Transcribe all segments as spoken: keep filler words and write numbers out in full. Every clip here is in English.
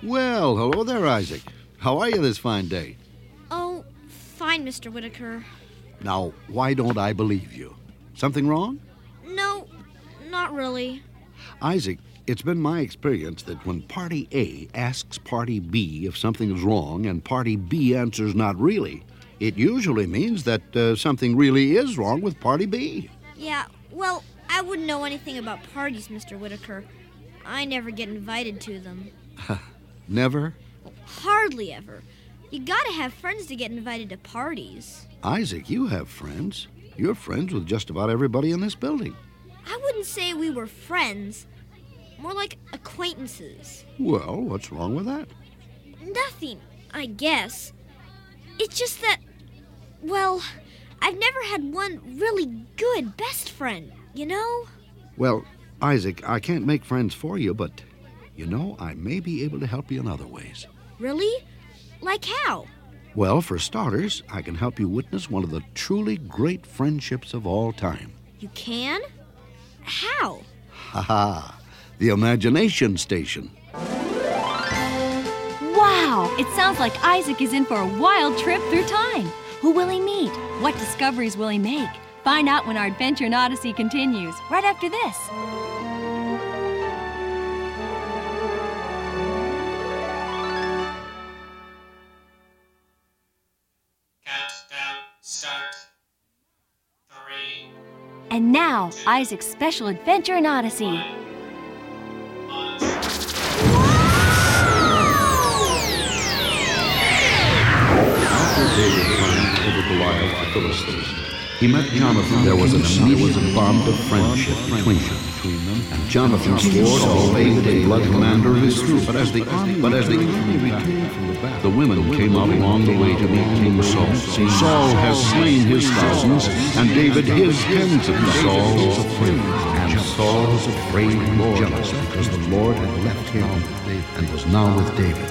Well, hello there, Isaac. How are you this fine day? Oh, fine, Mister Whitaker. Now, why don't I believe you? Something wrong? No, not really. Isaac, it's been my experience that when Party A asks Party B if something is wrong and Party B answers not really, it usually means that uh, something really is wrong with Party B. Yeah, well, I wouldn't know anything about parties, Mister Whitaker. I never get invited to them. Never? Hardly ever. You gotta have friends to get invited to parties. Isaac, you have friends. You're friends with just about everybody in this building. I wouldn't say we were friends. More like acquaintances. Well, what's wrong with that? Nothing, I guess. It's just that, well, I've never had one really good best friend, you know? Well, Isaac, I can't make friends for you, but, you know, I may be able to help you in other ways. Really? Like how? Well, for starters, I can help you witness one of the truly great friendships of all time. You can? How? Ha ha! The Imagination Station. Wow! It sounds like Isaac is in for a wild trip through time. Who will he meet? What discoveries will he make? Find out when our adventure in Odyssey continues, right after this. Countdown, start. Three. And now, Isaac's special adventure in Odyssey. David triumphed over Goliath the Philistine. He met Jonathan. There was an immediate bond of friendship between them. And Jonathan swore to obey the blood commander of his troop. But as the army, but as the army returned from the battle, the women came out along the way to meet King Saul. Saul has slain his thousands, and David his tens of thousands. And Saul was afraid and jealous because the Lord had left him and was now with David.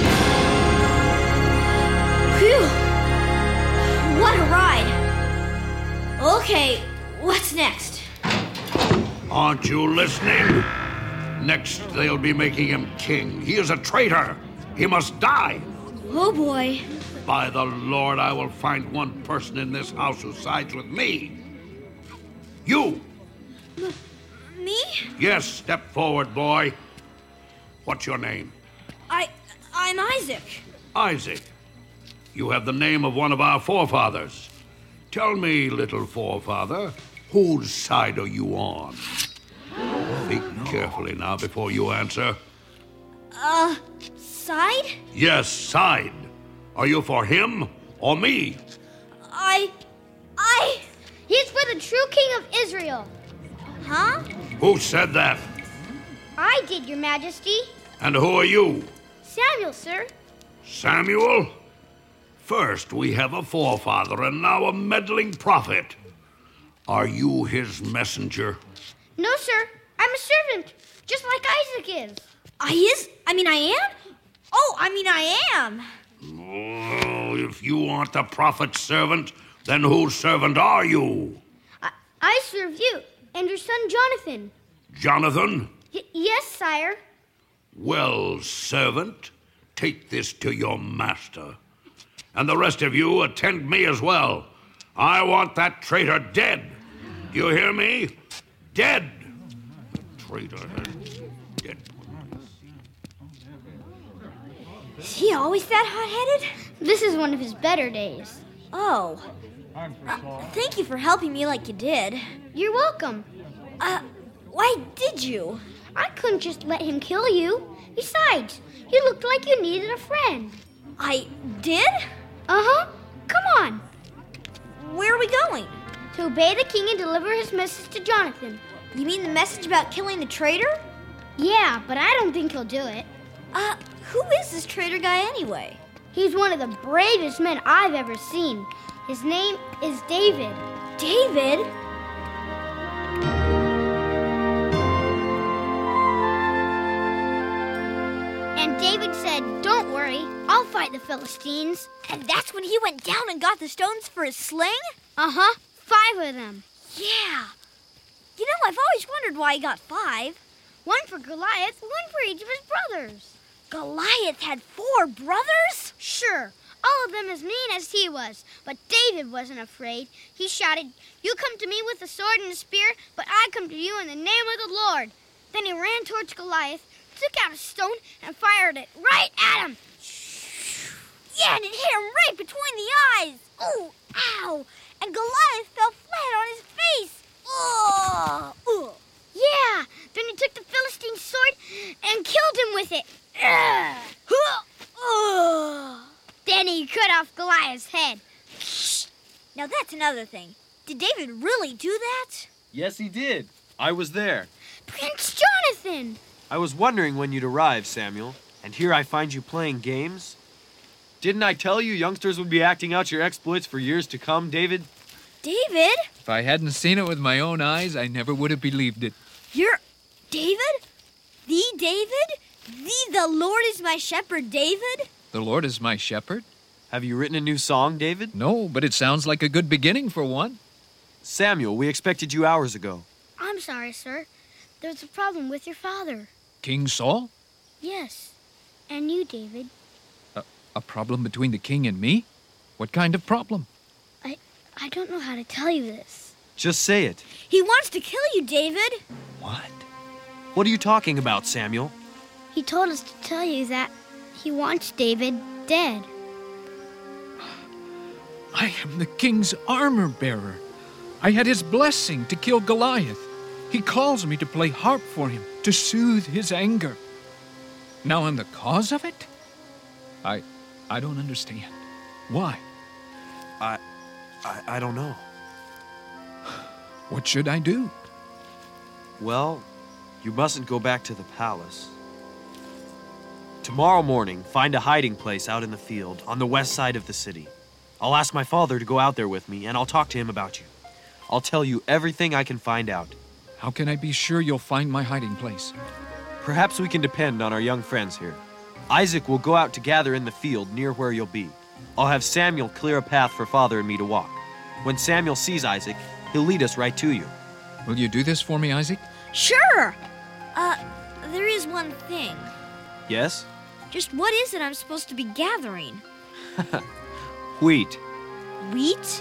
Phew! What a ride! Okay, what's next? Aren't you listening? Next, they'll be making him king. He is a traitor. He must die. Oh, boy. By the Lord, I will find one person in this house who sides with me. You! M- me? Yes, step forward, boy. What's your name? I... I'm Isaac. Isaac. You have the name of one of our forefathers. Tell me, little forefather, whose side are you on? Think carefully now before you answer. Uh, side? Yes, side. Are you for him or me? I... I... He's for the true king of Israel. Huh? Who said that? I did, Your Majesty. And who are you? Samuel, sir. Samuel? First we have a forefather and now a meddling prophet. Are you his messenger? No, sir. I'm a servant, just like Isaac is. I is? I mean, I am? Oh, I mean, I am. Oh, if you aren't the prophet's servant, then whose servant are you? I, I serve you and your son Jonathan. Jonathan? Y- yes, sire. Well, servant, take this to your master. And the rest of you attend me as well. I want that traitor dead. Do you hear me? Dead. Traitor dead. Is he always that hot-headed? This is one of his better days. Oh. Uh, thank you for helping me like you did. You're welcome. Uh, why did you? I couldn't just let him kill you. Besides, you looked like you needed a friend. I did? Uh-huh. Come on. Where are we going? To obey the king and deliver his message to Jonathan. You mean the message about killing the traitor? Yeah, but I don't think he'll do it. Uh, who is this traitor guy anyway? He's one of the bravest men I've ever seen. His name is David. David? And David said, "Don't worry, I'll fight the Philistines." And that's when he went down and got the stones for his sling? Uh-huh, five of them. Yeah. You know, I've always wondered why he got five. One for Goliath, one for each of his brothers. Goliath had four brothers? Sure, all of them as mean as he was. But David wasn't afraid. He shouted, "You come to me with a sword and a spear, but I come to you in the name of the Lord." Then he ran towards Goliath, took out a stone, and fired it right at him. Yeah, and it hit him right between the eyes. Ooh, ow. And Goliath fell flat on his face. Oh, ugh. Yeah, then he took the Philistine's sword and killed him with it. Ugh. Ugh. Then he cut off Goliath's head. Now that's another thing. Did David really do that? Yes, he did. I was there. Prince Jonathan! I was wondering when you'd arrive, Samuel, and here I find you playing games. Didn't I tell you youngsters would be acting out your exploits for years to come, David? David? If I hadn't seen it with my own eyes, I never would have believed it. You're David? The David? The the Lord is my shepherd, David? The Lord is my shepherd? Have you written a new song, David? No, but it sounds like a good beginning for one. Samuel, we expected you hours ago. I'm sorry, sir. There's a problem with your father. King Saul? Yes. And you, David. A, a problem between the king and me? What kind of problem? I I don't know how to tell you this. Just say it. He wants to kill you, David. What? What are you talking about, Samuel? He told us to tell you that he wants David dead. I am the king's armor bearer. I had his blessing to kill Goliath. He calls me to play harp for him, to soothe his anger. Now I'm the cause of it? I I don't understand. Why? I, I, I don't know. What should I do? Well, you mustn't go back to the palace. Tomorrow morning, find a hiding place out in the field on the west side of the city. I'll ask my father to go out there with me, and I'll talk to him about you. I'll tell you everything I can find out. How can I be sure you'll find my hiding place? Perhaps we can depend on our young friends here. Isaac will go out to gather in the field near where you'll be. I'll have Samuel clear a path for Father and me to walk. When Samuel sees Isaac, he'll lead us right to you. Will you do this for me, Isaac? Sure. Uh, there is one thing. Yes? Just what is it I'm supposed to be gathering? Wheat. Wheat?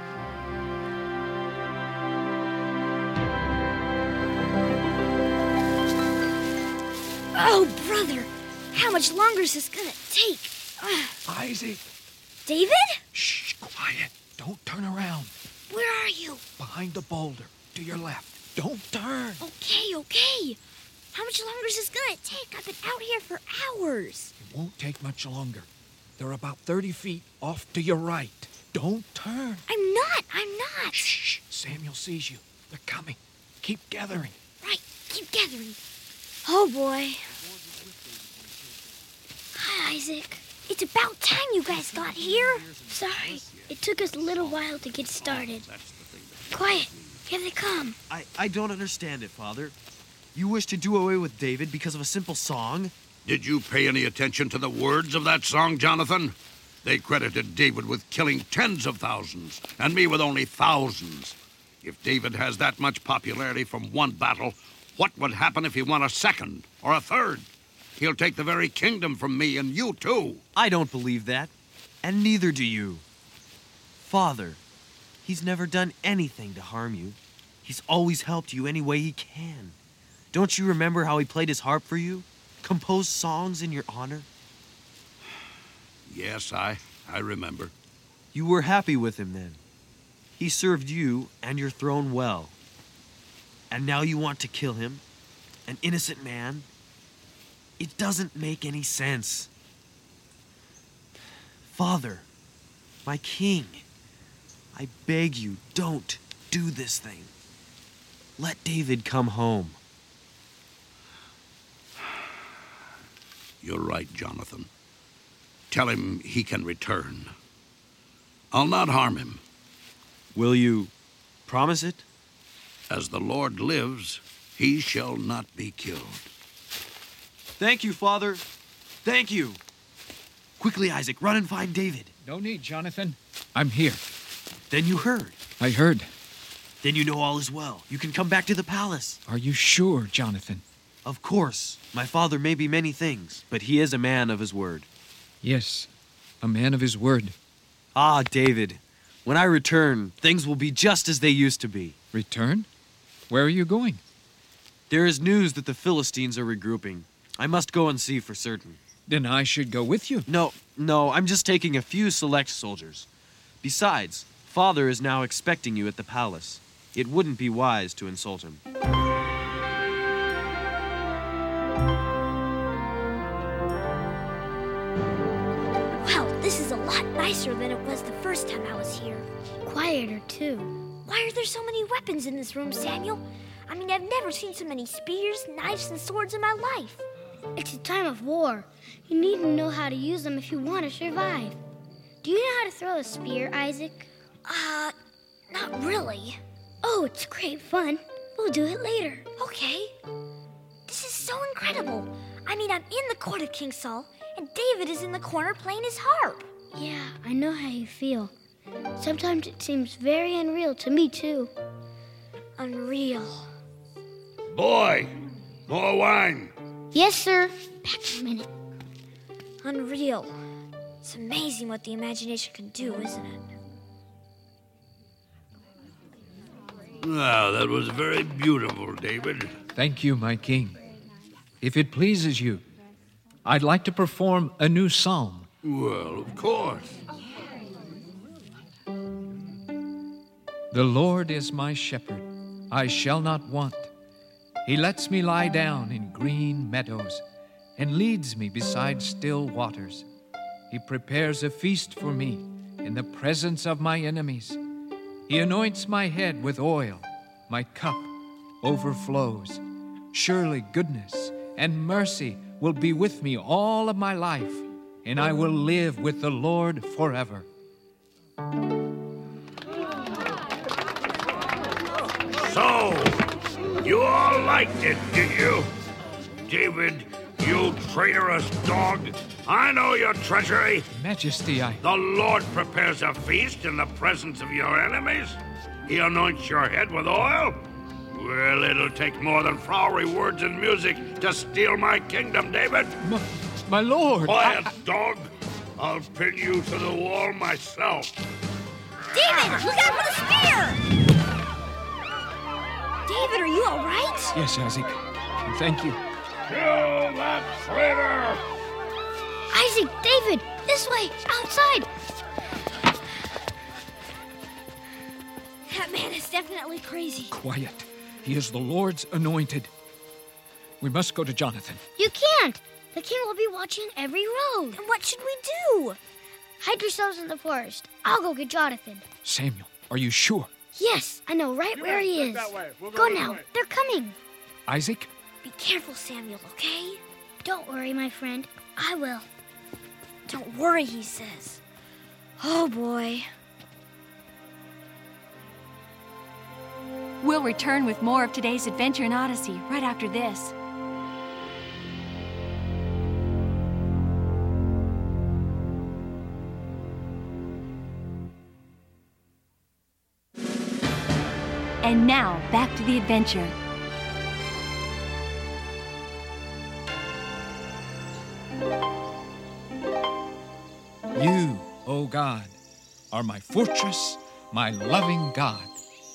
Oh, brother, how much longer is this gonna take? Ugh. Isaac! David? Shh, quiet. Don't turn around. Where are you? Behind the boulder, to your left. Don't turn. Okay, okay. How much longer is this gonna take? I've been out here for hours. It won't take much longer. They're about thirty feet off to your right. Don't turn. I'm not, I'm not. Shh, Samuel sees you. They're coming. Keep gathering. Right, keep gathering. Oh, boy. Hi, Isaac. It's about time you guys got here. Sorry, it took us a little while to get started. Quiet, here they come. I, I don't understand it, Father. You wish to do away with David because of a simple song? Did you pay any attention to the words of that song, Jonathan? They credited David with killing tens of thousands, and me with only thousands. If David has that much popularity from one battle, what would happen if he won a second or a third? He'll take the very kingdom from me and you too. I don't believe that, and neither do you. Father, he's never done anything to harm you. He's always helped you any way he can. Don't you remember how he played his harp for you? Composed songs in your honor? Yes, I, I remember. You were happy with him then. He served you and your throne well. And now you want to kill him? An innocent man? It doesn't make any sense. Father, my king, I beg you, don't do this thing. Let David come home. You're right, Jonathan. Tell him he can return. I'll not harm him. Will you promise it? As the Lord lives, he shall not be killed. Thank you, Father. Thank you. Quickly, Isaac, run and find David. No need, Jonathan. I'm here. Then you heard. I heard. Then you know all is well. You can come back to the palace. Are you sure, Jonathan? Of course, my father may be many things, but he is a man of his word. Yes, a man of his word. Ah, David, when I return, things will be just as they used to be. Return? Where are you going? There is news that the Philistines are regrouping. I must go and see for certain. Then I should go with you. No, no, I'm just taking a few select soldiers. Besides, Father is now expecting you at the palace. It wouldn't be wise to insult him. Well, this is a lot nicer than it was the first time I was here. Quieter, too. Why are there so many weapons in this room, Samuel? I mean, I've never seen so many spears, knives, and swords in my life. It's a time of war. You need to know how to use them if you want to survive. Do you know how to throw a spear, Isaac? Uh, not really. Oh, it's great fun. We'll do it later. Okay. This is so incredible. I mean, I'm in the court of King Saul, and David is in the corner playing his harp. Yeah, I know how you feel. Sometimes it seems very unreal to me, too. Unreal. Boy, more wine. Yes, sir. Back in a minute. Unreal. It's amazing what the imagination can do, isn't it? Now, that was very beautiful, David. Thank you, my king. If it pleases you, I'd like to perform a new psalm. Well, of course. The Lord is my shepherd, I shall not want. He lets me lie down in green meadows and leads me beside still waters. He prepares a feast for me in the presence of my enemies. He anoints my head with oil. My cup overflows. Surely goodness and mercy will be with me all of my life, and I will live with the Lord forever. So, you all liked it, did you? David, you traitorous dog. I know your treachery. Majesty, I... The Lord prepares a feast in the presence of your enemies. He anoints your head with oil. Well, it'll take more than flowery words and music to steal my kingdom, David. My, my lord! Quiet, I, dog. I'll pin you to the wall myself. David, look out for the spear! David, are you all right? Yes, Isaac. Thank you. Kill that traitor! Isaac, David, this way, outside. That man is definitely crazy. Quiet. He is the Lord's anointed. We must go to Jonathan. You can't. The king will be watching every road. And what should we do? Hide yourselves in the forest. I'll go get Jonathan. Samuel, are you sure? Yes, I know right where he is. We'll Go go now. way. They're coming. Isaac? Be careful, Samuel, okay? Don't worry, my friend. I will. Don't worry, he says. Oh, boy. We'll return with more of today's adventure in Odyssey right after this. And now, back to the adventure. You, O God, are my fortress, my loving God.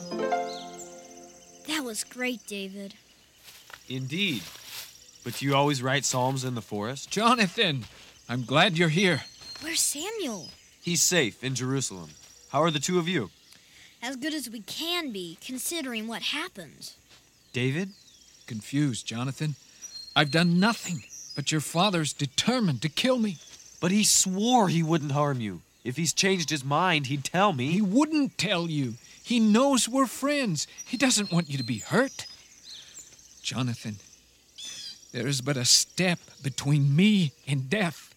That was great, David. Indeed. But do you always write psalms in the forest? Jonathan, I'm glad you're here. Where's Samuel? He's safe in Jerusalem. How are the two of you? As good as we can be, considering what happened. David? Confused, Jonathan. I've done nothing, but your father's determined to kill me. But he swore he wouldn't harm you. If he's changed his mind, he'd tell me. He wouldn't tell you. He knows we're friends. He doesn't want you to be hurt. Jonathan, there is but a step between me and death.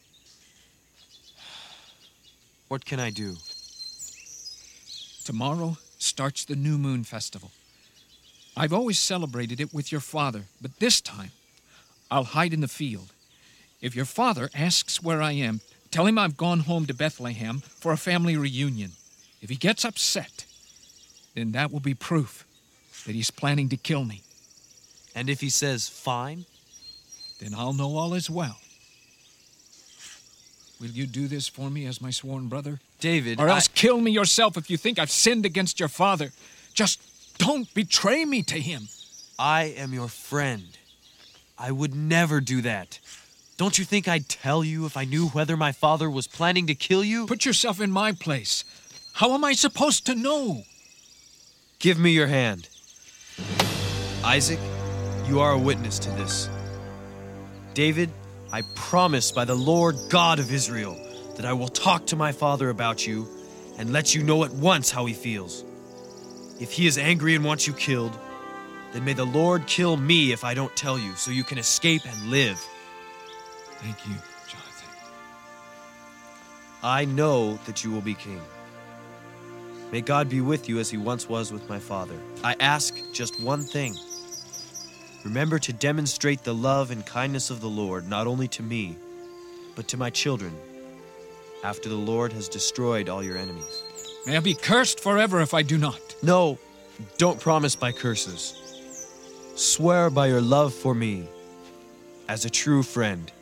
What can I do? Tomorrow starts the New Moon Festival. I've always celebrated it with your father, but this time I'll hide in the field. If your father asks where I am, tell him I've gone home to Bethlehem for a family reunion. If he gets upset, then that will be proof that he's planning to kill me. And if he says fine? Then I'll know all is well. Will you do this for me as my sworn brother? David, Or else I... kill me yourself if you think I've sinned against your father. Just don't betray me to him. I am your friend. I would never do that. Don't you think I'd tell you if I knew whether my father was planning to kill you? Put yourself in my place. How am I supposed to know? Give me your hand. Isaac, you are a witness to this. David, I promise by the Lord God of Israel that I will talk to my father about you and let you know at once how he feels. If he is angry and wants you killed, then may the Lord kill me if I don't tell you, so you can escape and live. Thank you, Jonathan. I know that you will be king. May God be with you as he once was with my father. I ask just one thing. Remember to demonstrate the love and kindness of the Lord, not only to me, but to my children, after the Lord has destroyed all your enemies. May I be cursed forever if I do not. No, don't promise by curses. Swear by your love for me, as a true friend.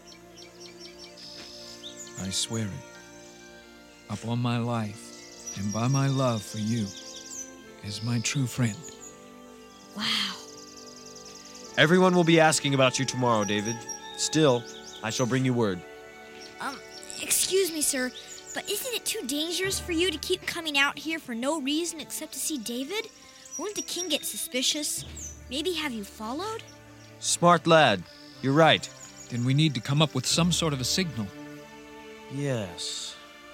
I swear it, upon my life and by my love for you, as my true friend. Wow. Everyone will be asking about you tomorrow, David. Still, I shall bring you word. Um, excuse me, sir, but isn't it too dangerous for you to keep coming out here for no reason except to see David? Won't the king get suspicious? Maybe have you followed? Smart lad, you're right. Then we need to come up with some sort of a signal. Yes.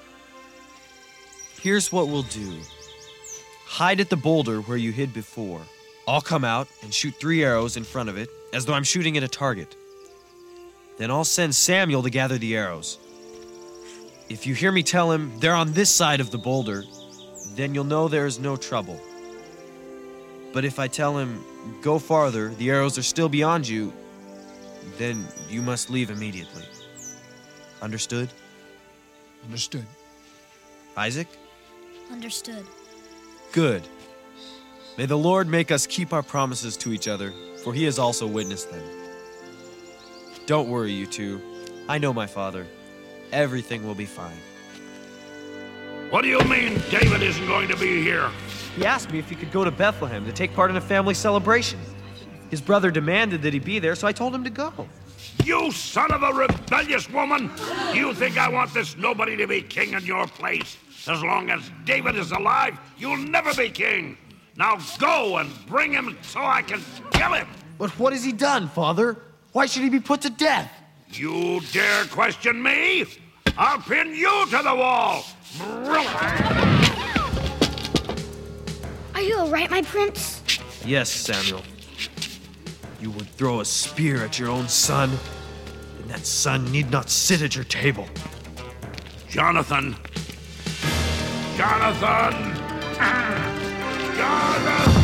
Here's what we'll do. Hide at the boulder where you hid before. I'll come out and shoot three arrows in front of it, as though I'm shooting at a target. Then I'll send Samuel to gather the arrows. If you hear me tell him they're on this side of the boulder, then you'll know there is no trouble. But if I tell him, go farther, the arrows are still beyond you, then you must leave immediately. Understood? Understood. Isaac? Understood. Good. May the Lord make us keep our promises to each other, for he has also witnessed them. Don't worry, you two. I know my father. Everything will be fine. What do you mean David isn't going to be here? He asked me if he could go to Bethlehem to take part in a family celebration. His brother demanded that he be there, so I told him to go. You son of a rebellious woman! You think I want this nobody to be king in your place? As long as David is alive, you'll never be king. Now go and bring him so I can kill him. But what has he done, Father? Why should he be put to death? You dare question me? I'll pin you to the wall. Are you all right, my prince? Yes, Samuel. You would throw a spear at your own son, and that son need not sit at your table. Jonathan. Jonathan! Jonathan!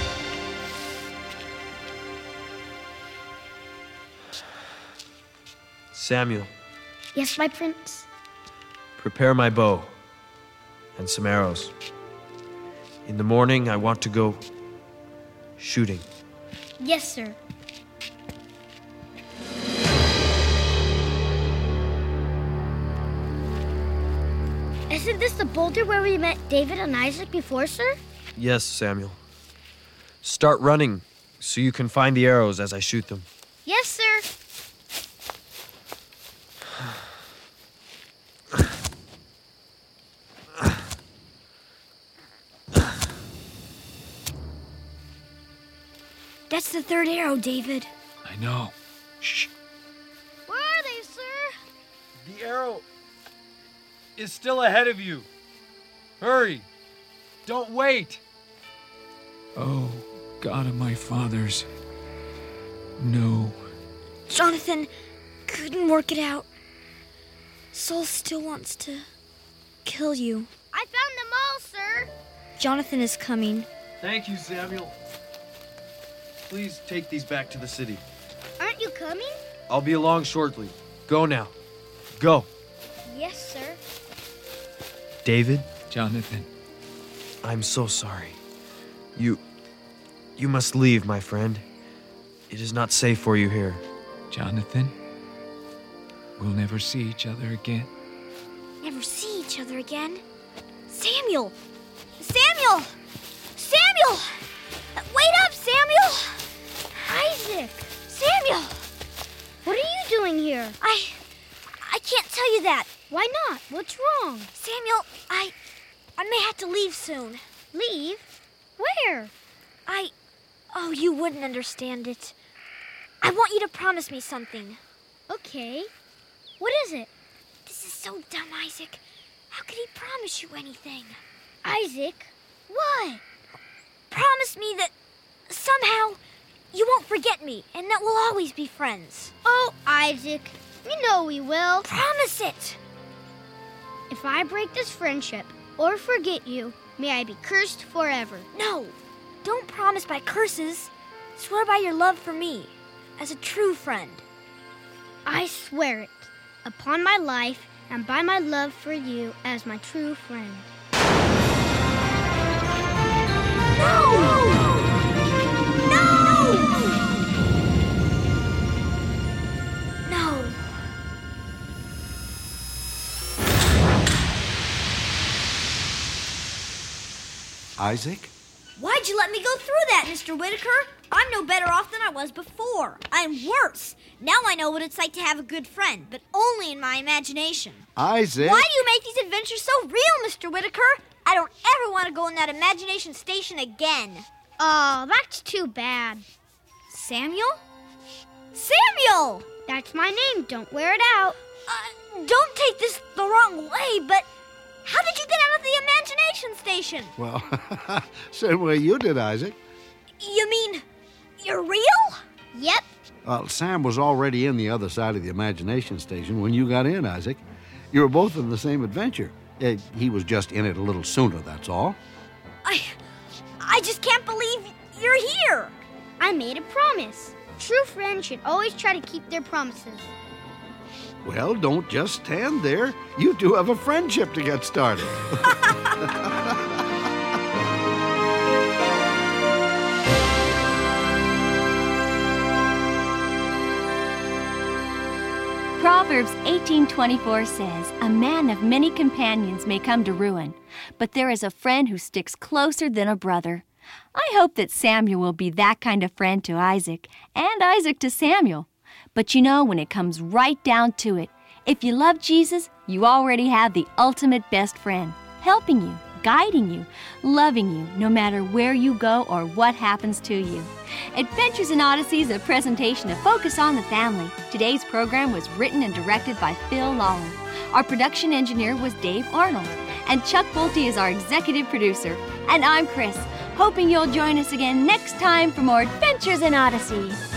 Samuel, Yes, my prince. prepare my bow and some arrows. In the morning, I want to go shooting. Yes, sir. Isn't this the boulder where we met David and Isaac before, sir? Yes, Samuel. Start running so you can find the arrows as I shoot them. Yes, sir. That's the third arrow, David. I know. Shh. Where are they, sir? The arrow is still ahead of you. Hurry. Don't wait. Oh, God of my fathers. No. Jonathan couldn't work it out. Saul still wants to kill you. I found them all, sir. Jonathan is coming. Thank you, Samuel. Please take these back to the city. Aren't you coming? I'll be along shortly. Go now. Go. Yes, sir. David, Jonathan. I'm so sorry. You... You must leave, my friend. It is not safe for you here. Jonathan, we'll never see each other again. Never see each other again? Samuel! Samuel! Samuel! Wait up, Samuel! Isaac! Samuel! What are you doing here? I... I can't tell you that. Why not? What's wrong? Samuel, I... I may have to leave soon. Leave? Where? I... Oh, you wouldn't understand it. I want you to promise me something. Okay. What is it? This is so dumb, Isaac. How could he promise you anything? Isaac? What? Promise me that somehow you won't forget me and that we'll always be friends. Oh, Isaac. You know we will. Promise it. If I break this friendship or forget you, may I be cursed forever. No. Don't promise by curses. Swear by your love for me as a true friend. I swear it upon my life and by my love for you as my true friend. No! No! No. Isaac? Why'd you let me go through that, Mister Whitaker? I'm no better off than I was before. I'm worse. Now I know what it's like to have a good friend, but only in my imagination. Isaac? Why do you make these adventures so real, Mister Whitaker? I don't ever want to go in that imagination station again. Oh, that's too bad. Samuel? Samuel! That's my name. Don't wear it out. Uh, don't take this the wrong way, but how did you get out of the imagination station? Well, same way you did, Isaac. You mean you're real? Yep. Well, Sam was already in the other side of the imagination station when you got in, Isaac. You were both in the same adventure. Uh, he was just in it a little sooner, that's all. I... I just can't believe you're here. I made a promise. True friends should always try to keep their promises. Well, don't just stand there. You two have a friendship to get started. Proverbs eighteen twenty-four says, "A man of many companions may come to ruin, but there is a friend who sticks closer than a brother." I hope that Samuel will be that kind of friend to Isaac, and Isaac to Samuel. But you know, when it comes right down to it, if you love Jesus, you already have the ultimate best friend, helping you, guiding you, loving you, no matter where you go or what happens to you. Adventures in Odyssey is a presentation of Focus on the Family. Today's program was written and directed by Phil Lawler. Our production engineer was Dave Arnold, and Chuck Bolte is our executive producer. And I'm Chris, hoping you'll join us again next time for more Adventures in Odyssey.